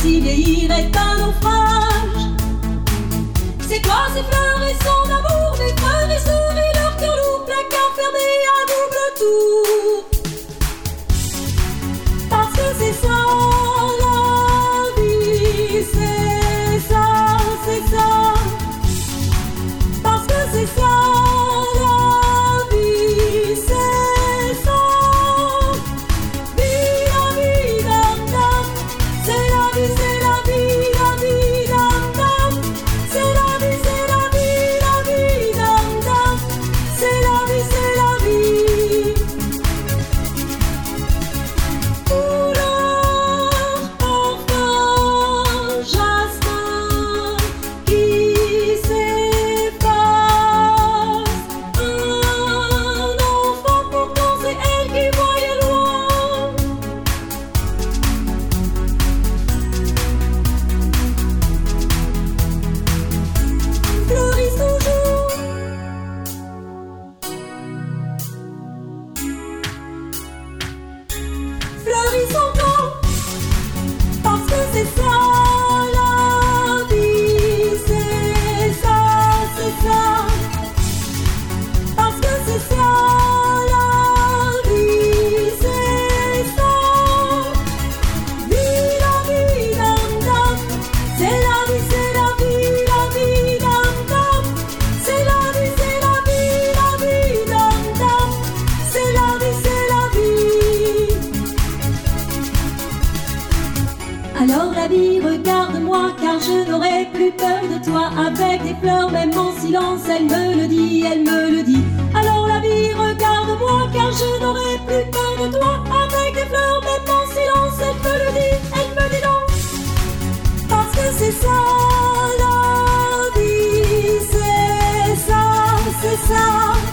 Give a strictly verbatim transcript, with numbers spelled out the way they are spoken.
si vieillir est un naufrage. C'est quoi ces fleurs et son amour, mes frères et sœurs et leur cœur lourd, placard fermé à double tour. Parce que c'est ça la vie, c'est ça, c'est ça. Parce que c'est ça la vie, c'est ça. Vida, vida, dam. C'est la vie, c'est la vie, la vie, dam, dam. C'est la vie, c'est la vie, la vie, dam, dam. C'est la vie, c'est la vie. Couleur, parfum, jasmin qui s'efface. Un enfant, pourtant c'est elle qui voyait loin. Fleurissent toujours. Fleurissent encore. Parce que c'est ça la vie, c'est ça, c'est ça. Parce que c'est ça la vie, c'est ça. Vida, vida, dam. C'est la vie, c'est la vie, la vie, dam, dam. C'est la vie, c'est la vie, la vie, dam, dam. C'est la vie, c'est la vie. Alors la vie, regarde-moi, car je n'aurai plus peur de toi. Avec des fleurs, même en silence, elle me le dit, elle me le dit. Alors la vie, regarde-moi, car je n'aurai plus peur de toi. Avec des fleurs, même en silence, elle me le dit, elle me dit non. Parce que c'est ça la vie, c'est ça, c'est ça.